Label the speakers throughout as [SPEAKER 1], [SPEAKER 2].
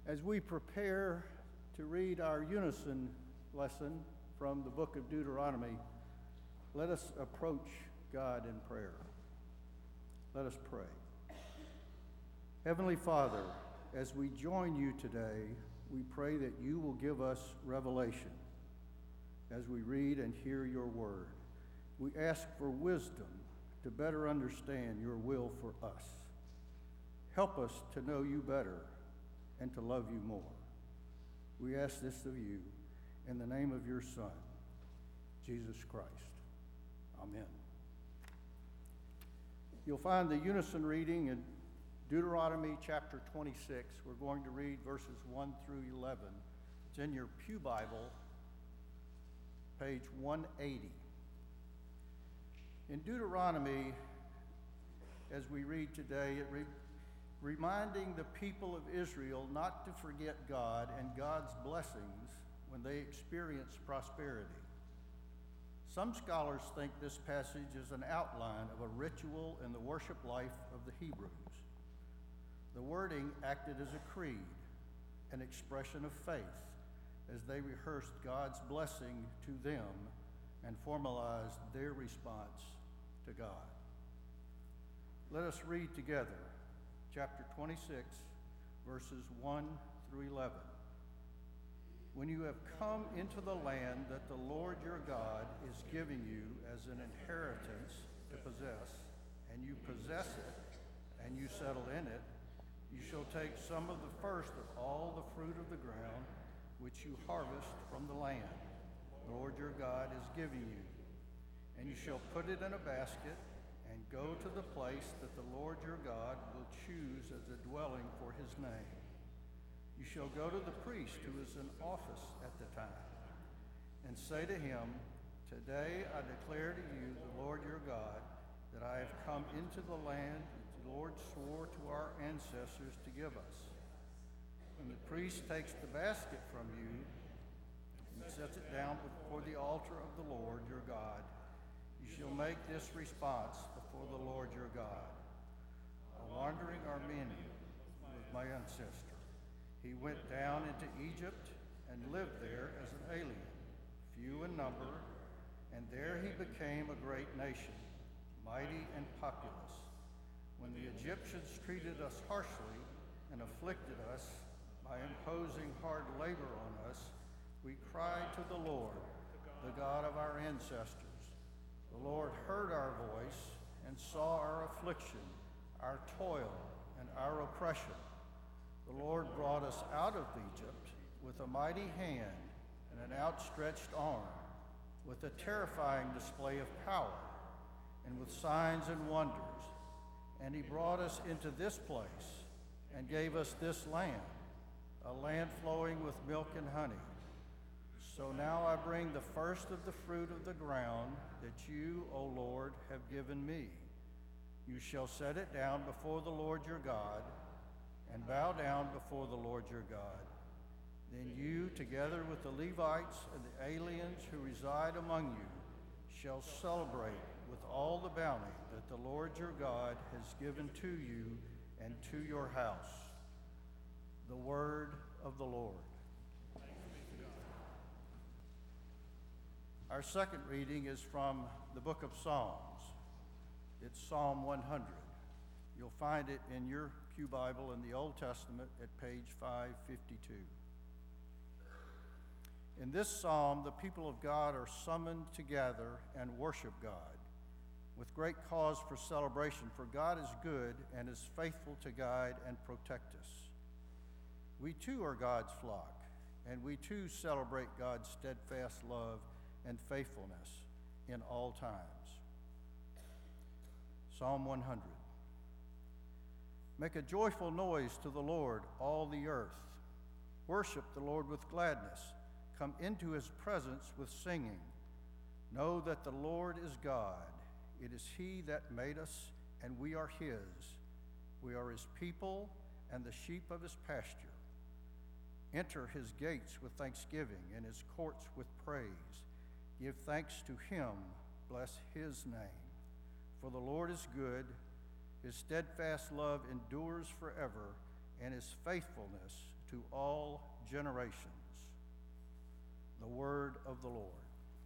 [SPEAKER 1] As we prepare to read our unison lesson from the book of Deuteronomy, let us approach God in prayer. Let us pray. Heavenly Father, as we join you today, we pray that you will give us revelation as we read and hear your word. We ask for wisdom to better understand your will for us. Help us to know you better and to love you more. We ask this of you in the name of your Son, Jesus Christ. Amen. You'll find the unison reading in Deuteronomy chapter 26. We're going to read verses 1 through 11. It's in your Pew Bible, page 180. In Deuteronomy, as we read today, reminding the people of Israel not to forget God and God's blessings when they experience prosperity. Some scholars think this passage is an outline of a ritual in the worship life of the Hebrews. The wording acted as a creed, an expression of faith, as they rehearsed God's blessing to them and formalized their response to God. Let us read together chapter 26, verses 1 through 11. When you have come into the land that the Lord your God is giving you as an inheritance to possess, and you possess it, and you settle in it, you shall take some of the first of all the fruit of the ground which you harvest from the land the Lord your God is giving you, and you shall put it in a basket and go to the place that the Lord your God will choose as a dwelling for his name. You shall go to the priest who is in office at the time, and say to him, Today I declare to you, the Lord your God, that I have come into the land that the Lord swore to our ancestors to give us. When the priest takes the basket from you and sets it down before the altar of the Lord your God, you shall make this response before the Lord your God. A wandering Armenian was my ancestor. He went down into Egypt and lived there as an alien, few in number, and there he became a great nation, mighty and populous. When the Egyptians treated us harshly and afflicted us by imposing hard labor on us, we cried to the Lord, the God of our ancestors. The Lord heard our voice and saw our affliction, our toil, and our oppression. The Lord brought us out of Egypt with a mighty hand and an outstretched arm, with a terrifying display of power, and with signs and wonders. And he brought us into this place and gave us this land, a land flowing with milk and honey. So now I bring the first of the fruit of the ground that you, O Lord, have given me. You shall set it down before the Lord your God, and bow down before the Lord your God. Then you, together with the Levites and the aliens who reside among you, shall celebrate with all the bounty that the Lord your God has given to you and to your house. The word of the Lord. Our second reading is from the book of Psalms. It's Psalm 100. You'll find it in your Pew Bible in the Old Testament at page 552. In this psalm, the people of God are summoned to gather and worship God with great cause for celebration, for God is good and is faithful to guide and protect us. We too are God's flock, and we too celebrate God's steadfast love and faithfulness in all times. Psalm 100. Make a joyful noise to the Lord, all the earth. Worship the Lord with gladness. Come into his presence with singing. Know that the Lord is God. It is he that made us, and we are his. We are his people and the sheep of his pasture. Enter his gates with thanksgiving and his courts with praise. Give thanks to him. Bless his name. For the Lord is good. His steadfast love endures forever, and his faithfulness to all generations. The word of the Lord.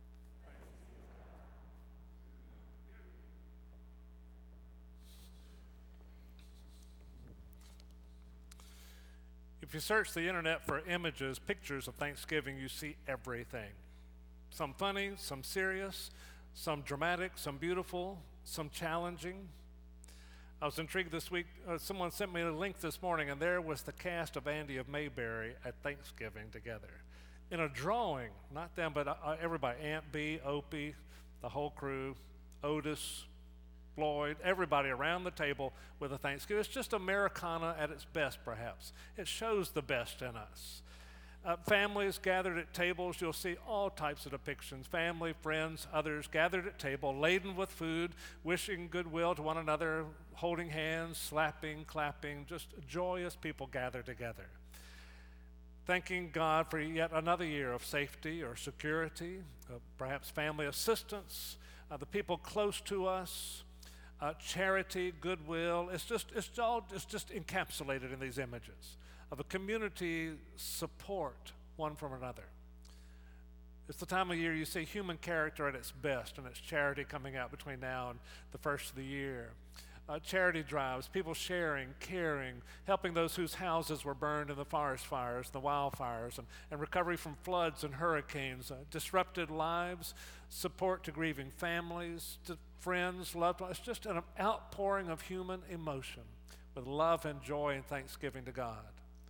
[SPEAKER 2] If you search the internet for images, pictures of Thanksgiving, you see everything. Some funny, some serious, some dramatic, some beautiful, some challenging. I was intrigued this week. Someone sent me a link this morning, and there was the cast of Andy of Mayberry at Thanksgiving together. In a drawing, not them, but everybody, Aunt Bee, Opie, the whole crew, Otis, Floyd, everybody around the table with a Thanksgiving. It's just Americana at its best, perhaps. It shows the best in us. Families gathered at tables, you'll see all types of depictions. Family, friends, others gathered at table, laden with food, wishing goodwill to one another, holding hands, slapping, clapping, just joyous people gathered together. Thanking God for yet another year of safety or security, perhaps family assistance, the people close to us, charity, goodwill. It's just encapsulated in these images of a community support one from another. It's the time of year you see human character at its best, and it's charity coming out between now and the first of the year. Charity drives, people sharing, caring, helping those whose houses were burned in the forest fires, the wildfires, and recovery from floods and hurricanes, disrupted lives, support to grieving families, to friends, loved ones. It's just an outpouring of human emotion with love and joy and thanksgiving to God.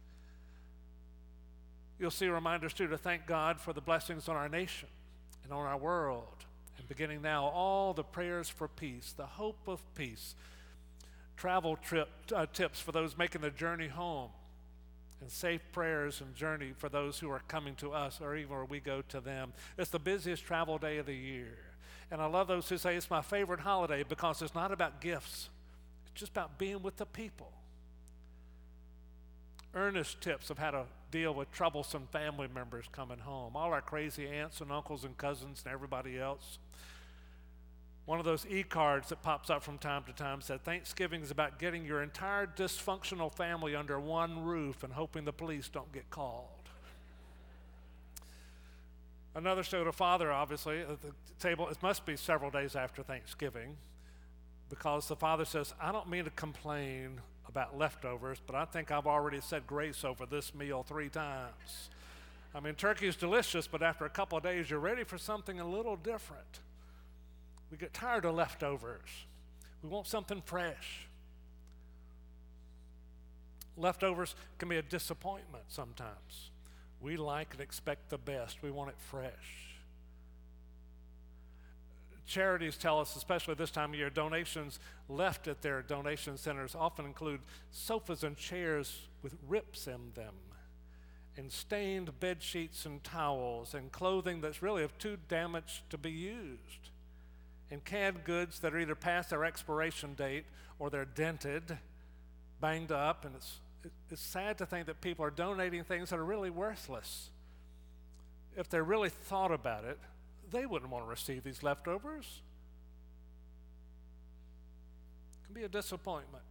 [SPEAKER 2] You'll see reminders, too, to thank God for the blessings on our nation and on our world. And beginning now, all the prayers for peace, the hope of peace, travel tips for those making the journey home, and safe prayers and journey for those who are coming to us or even where we go to them. It's the busiest travel day of the year. And I love those who say it's my favorite holiday because it's not about gifts. It's just about being with the people. Earnest tips of how to deal with troublesome family members coming home. All our crazy aunts and uncles and cousins and everybody else. One of those e-cards that pops up from time to time said, Thanksgiving is about getting your entire dysfunctional family under one roof and hoping the police don't get called. Another showed a father, obviously, at the table. It must be several days after Thanksgiving, because the father says, I don't mean to complain about leftovers, but I think I've already said grace over this meal 3 times. I mean, turkey is delicious, but after a couple of days, you're ready for something a little different. We get tired of leftovers. We want something fresh. Leftovers can be a disappointment sometimes. We like and expect the best. We want it fresh. Charities tell us, especially this time of year, donations left at their donation centers often include sofas and chairs with rips in them, and stained bed sheets and towels, and clothing that's really too damaged to be used, and canned goods that are either past their expiration date or they're dented, banged up, and it's sad to think that people are donating things that are really worthless. If they really thought about it, they wouldn't want to receive these leftovers. It can be a disappointment.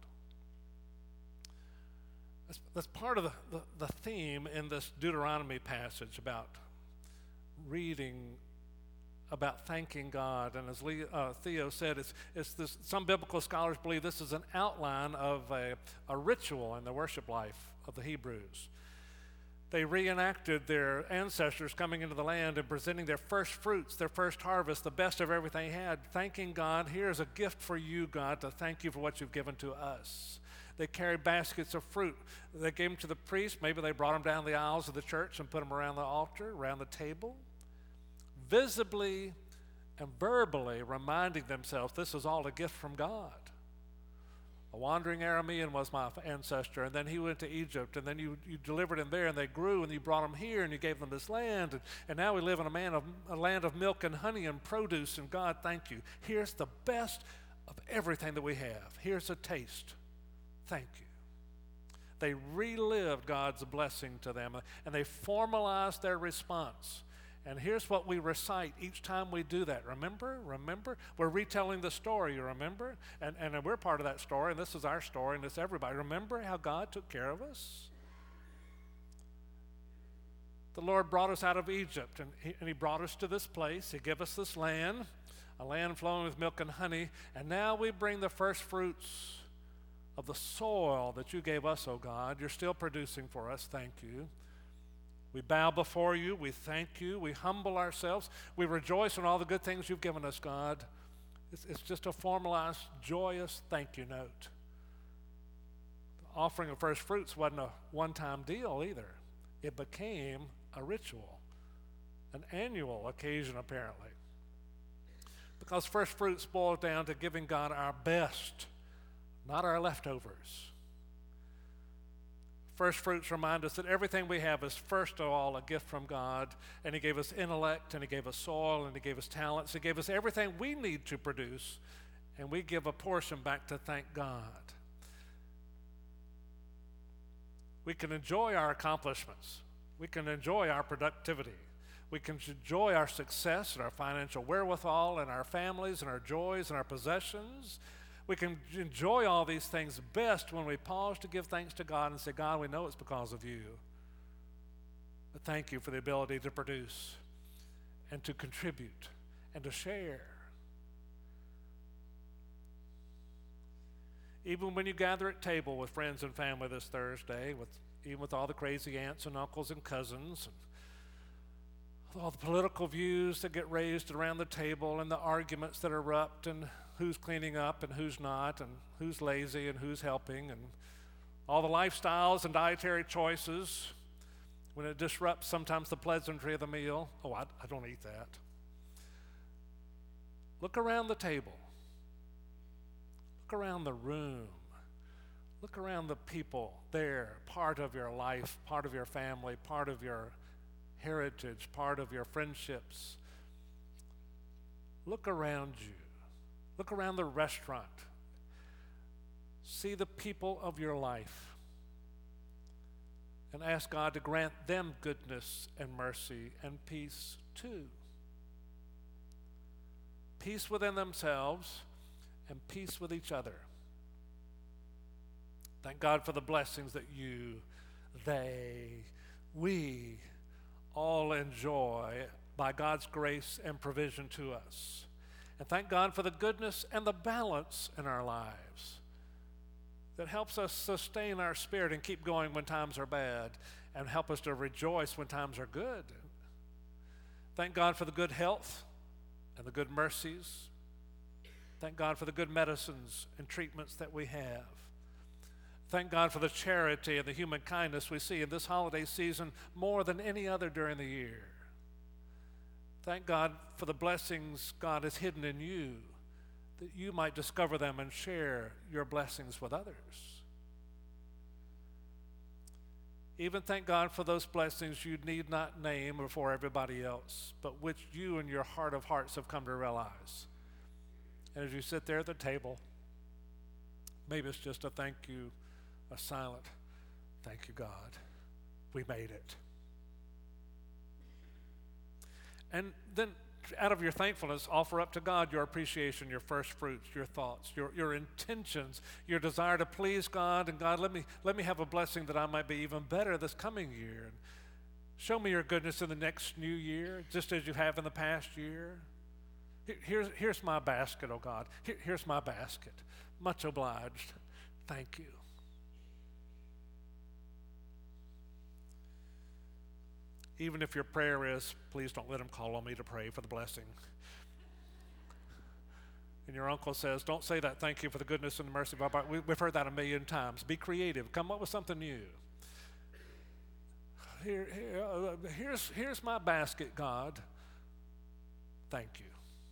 [SPEAKER 2] That's part of the theme in this Deuteronomy passage about reading, about thanking God. And as Theo said, it's this, some biblical scholars believe this is an outline of a ritual in the worship life of the Hebrews. They reenacted their ancestors coming into the land and presenting their first fruits, their first harvest, the best of everything they had, thanking God. Here's a gift for you, God, to thank you for what you've given to us. They carried baskets of fruit. They gave them to the priest. Maybe they brought them down the aisles of the church and put them around the altar, around the table, visibly and verbally reminding themselves this is all a gift from God. A wandering Aramean was my ancestor, and then he went to Egypt, and then you delivered him there, and they grew, and you brought them here, and you gave them this land, and now we live in a land of milk and honey and produce, and God, thank you. Here's the best of everything that we have. Here's a taste. Thank you. They relived God's blessing to them, and they formalized their response. And here's what we recite each time we do that. Remember? We're retelling the story, you remember? And we're part of that story, and this is our story, and it's everybody. Remember how God took care of us? The Lord brought us out of Egypt, and he brought us to this place. He gave us this land, a land flowing with milk and honey, and now we bring the first fruits of the soil that you gave us, oh God. You're still producing for us. Thank you. We bow before you. We thank you. We humble ourselves. We rejoice in all the good things you've given us, God. It's just a formalized, joyous thank you note. The offering of first fruits wasn't a one-time deal either. It became a ritual, an annual occasion apparently. Because first fruits boils down to giving God our best, not our leftovers. First fruits remind us that everything we have is first of all a gift from God, and he gave us intellect, and he gave us soil, and he gave us talents. He gave us everything we need to produce, and we give a portion back to thank God. We can enjoy our accomplishments. We can enjoy our productivity. We can enjoy our success and our financial wherewithal and our families and our joys and our possessions. We can enjoy all these things best when we pause to give thanks to God and say, God, we know it's because of you. But thank you for the ability to produce and to contribute and to share. Even when you gather at table with friends and family this Thursday, even with all the crazy aunts and uncles and cousins, and all the political views that get raised around the table and the arguments that erupt and who's cleaning up and who's not and who's lazy and who's helping and all the lifestyles and dietary choices, when it disrupts sometimes the pleasantry of the meal. Oh, I don't eat that. Look around the table. Look around the room. Look around the people there, part of your life, part of your family, part of your heritage, part of your friendships. Look around you. Look around the restaurant. See the people of your life and ask God to grant them goodness and mercy and peace too. Peace within themselves and peace with each other. Thank God for the blessings that you, they, we all enjoy by God's grace and provision to us. And thank God for the goodness and the balance in our lives that helps us sustain our spirit and keep going when times are bad and help us to rejoice when times are good. Thank God for the good health and the good mercies. Thank God for the good medicines and treatments that we have. Thank God for the charity and the human kindness we see in this holiday season more than any other during the year. Thank God for the blessings God has hidden in you, that you might discover them and share your blessings with others. Even thank God for those blessings you need not name before everybody else, but which you in your heart of hearts have come to realize. And as you sit there at the table, maybe it's just a thank you, a silent thank you, God. We made it. And then out of your thankfulness, offer up to God your appreciation, your first fruits, your thoughts, your intentions, your desire to please God. And God, let me have a blessing that I might be even better this coming year. And show me your goodness in the next new year, just as you have in the past year. Here's my basket, oh God. Here's my basket. Much obliged. Thank you. Even if your prayer is, please don't let him call on me to pray for the blessing. And your uncle says, don't say that, thank you for the goodness and the mercy of our God. We've heard that a million times. Be creative. Come up with something new. Here's my basket, God. Thank you.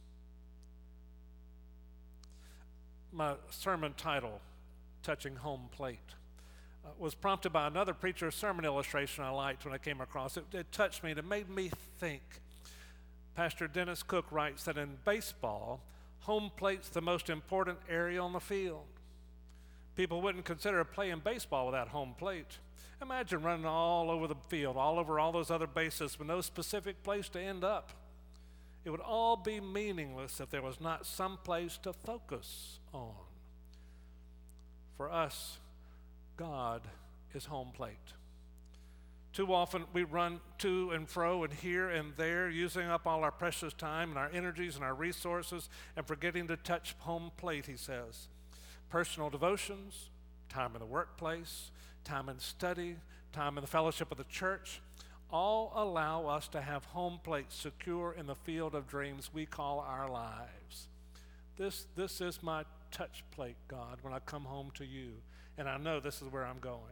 [SPEAKER 2] My sermon title, Touching Home Plate, was prompted by another preacher's sermon illustration I liked when I came across it. It touched me and it made me think. Pastor Dennis Cook writes that in baseball, home plate's the most important area on the field. People wouldn't consider playing baseball without home plate. Imagine running all over the field, all over all those other bases with no specific place to end up. It would all be meaningless if there was not some place to focus on. For us, God is home plate. Too often we run to and fro and here and there, using up all our precious time and our energies and our resources and forgetting to touch home plate, he says. Personal devotions, time in the workplace, time in study, time in the fellowship of the church, all allow us to have home plate secure in the field of dreams we call our lives. This is my touch plate, God, when I come home to you, and I know this is where I'm going.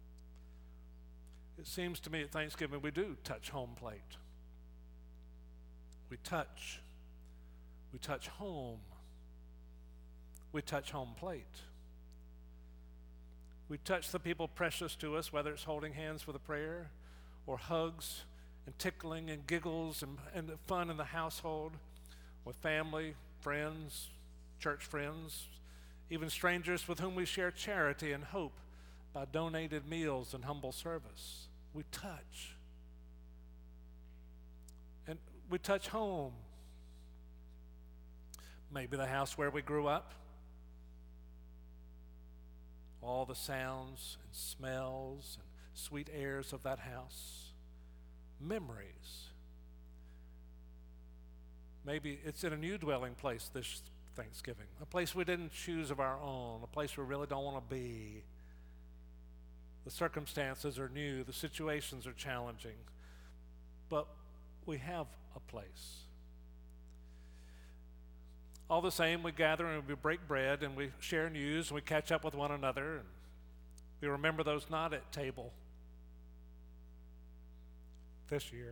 [SPEAKER 2] It seems to me at Thanksgiving we do touch home plate. We touch home. We touch home plate. We touch the people precious to us, whether it's holding hands with a prayer or hugs and tickling and giggles and fun in the household with family, friends, church friends, even strangers with whom we share charity and hope by donated meals and humble service. We touch. And we touch home. Maybe the house where we grew up. All the sounds and smells and sweet airs of that house. Memories. Maybe it's in a new dwelling place this Thanksgiving, a place we didn't choose of our own, a place we really don't want to be. The circumstances are new, the situations are challenging, but we have a place. All the same, we gather and we break bread and we share news and we catch up with one another and we remember those not at table this year.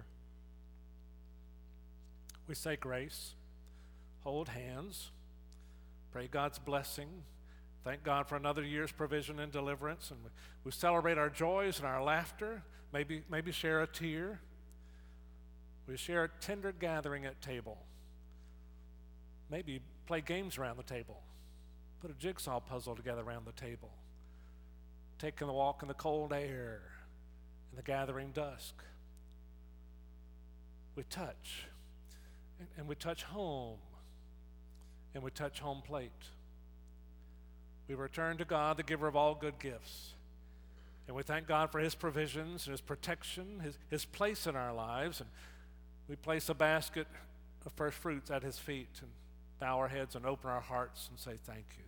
[SPEAKER 2] We say grace, hold hands, pray God's blessing, thank God for another year's provision and deliverance, and we celebrate our joys and our laughter, maybe share a tear. We share a tender gathering at table. Maybe play games around the table, put a jigsaw puzzle together around the table, taking a walk in the cold air, in the gathering dusk. We touch, and we touch home, and we touch home plate. We return to God, the giver of all good gifts, and we thank God for his provisions and his protection, his place in our lives, and we place a basket of first fruits at his feet and bow our heads and open our hearts and say thank you.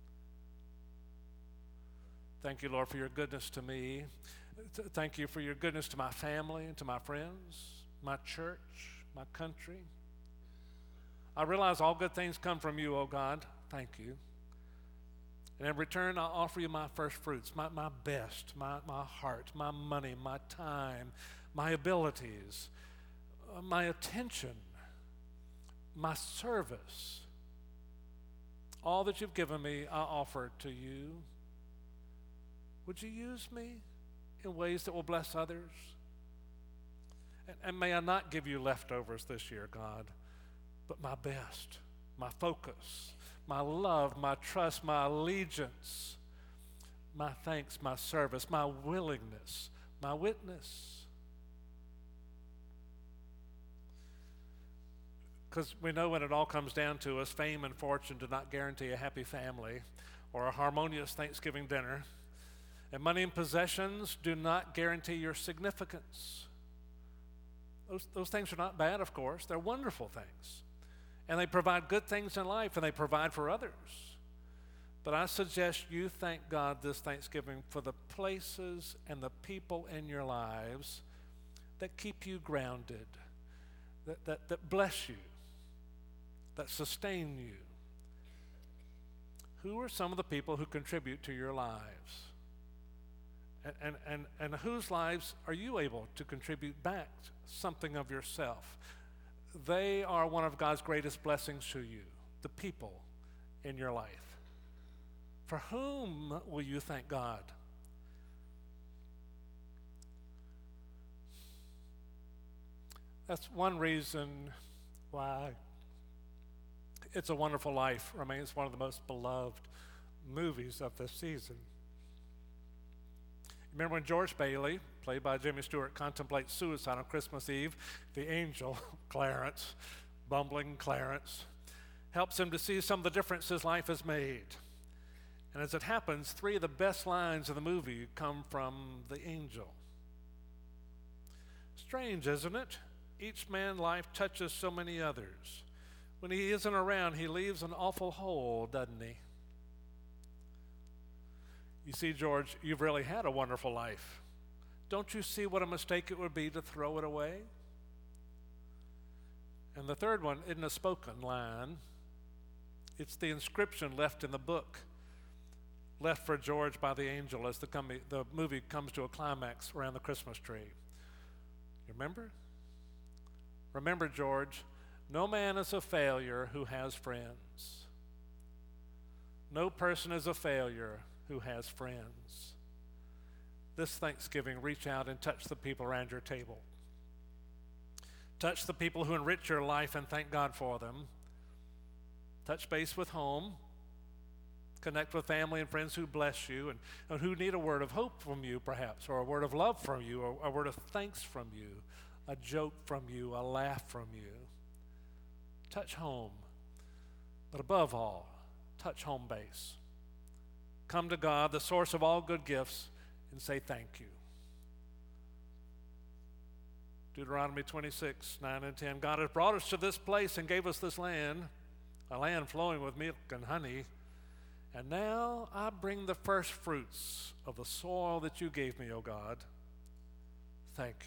[SPEAKER 2] Thank you, Lord, for your goodness to me. Thank you for your goodness to my family and to my friends, my church, my country. I realize all good things come from you, oh God. Thank you. And in return, I offer you my first fruits, my best, my heart, my money, my time, my abilities, my attention, my service. All that you've given me, I offer to you. Would you use me in ways that will bless others? And may I not give you leftovers this year, God, but my best, my focus, my love, my trust, my allegiance, my thanks, my service, my willingness, my witness. Because we know when it all comes down to us, fame and fortune do not guarantee a happy family or a harmonious Thanksgiving dinner. And money and possessions do not guarantee your significance. Those things are not bad, of course. They're wonderful things. And they provide good things in life, and they provide for others. But I suggest you thank God this Thanksgiving for the places and the people in your lives that keep you grounded, that bless you, that sustain you. Who are some of the people who contribute to your lives? And whose lives are you able to contribute back something of yourself? They are one of God's greatest blessings to you, the people in your life. For whom will you thank God? That's one reason why It's a Wonderful Life remains one of the most beloved movies of this season. Remember when George Bailey, played by Jimmy Stewart, contemplates suicide on Christmas Eve? The angel, Clarence, bumbling Clarence, helps him to see some of the differences life has made. And as it happens, 3 of the best lines of the movie come from the angel. Strange, isn't it? Each man's life touches so many others. When he isn't around, he leaves an awful hole, doesn't he? You see, George, you've really had a wonderful life. Don't you see what a mistake it would be to throw it away? And the third one isn't a spoken line. It's the inscription left in the book, left for George by the angel as the movie comes to a climax around the Christmas tree. You remember? Remember, George, no man is a failure who has friends. No person is a failure who has friends. This Thanksgiving, reach out and touch the people around your table. Touch the people who enrich your life and thank God for them. Touch base with home. Connect with family and friends who bless you and who need a word of hope from you, perhaps, or a word of love from you, or a word of thanks from you, a joke from you, a laugh from you. Touch home. But above all, touch home base. Come to God, the source of all good gifts, and say thank you. Deuteronomy 26, 9 and 10. God has brought us to this place and gave us this land, a land flowing with milk and honey. And now I bring the first fruits of the soil that you gave me, O God. Thank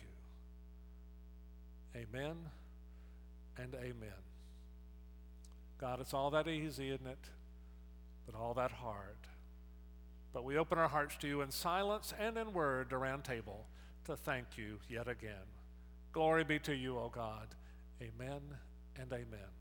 [SPEAKER 2] you. Amen and amen. God, it's all that easy, isn't it? But all that hard. But we open our hearts to you in silence and in word around table to thank you yet again. Glory be to you, O God. Amen and amen.